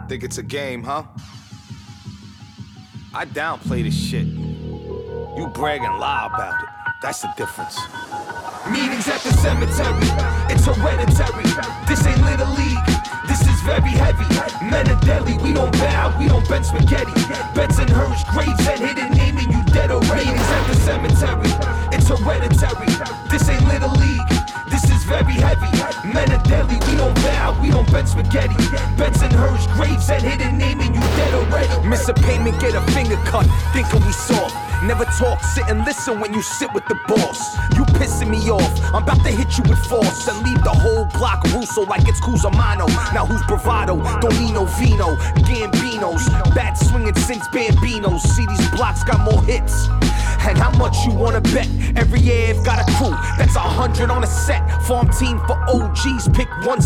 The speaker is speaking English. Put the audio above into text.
Think it's a game, huh? I downplay this shit. You brag and lie about it. That's the difference. Meetings at the cemetery, it's hereditary. This ain't Little League, this is very heavy. Men are deadly, we don't bow, we don't bend spaghetti. Bensonhurst, Gravesend, hidden naming you dead already. Meetings at the cemetery, it's hereditary. This ain't Little League, this is very heavy. Men are deadly, we don't bow, we don't bend spaghetti. Bensonhurst, Gravesend, hidden naming you dead already. Miss a payment, get a finger cut, thinking we soft. Never talk, sit and listen when you sit with the boss. You pissing me off, I'm about to hit you with force and leave the whole block Russo like it's Cusimano. Now who's bravado? Don't need no vino. Gambinos, bad swinging since Bambinos. See these blocks got more hits. And how much you wanna bet? Every year I've got a crew that's 100 on a set. Farm team for OGs, pick one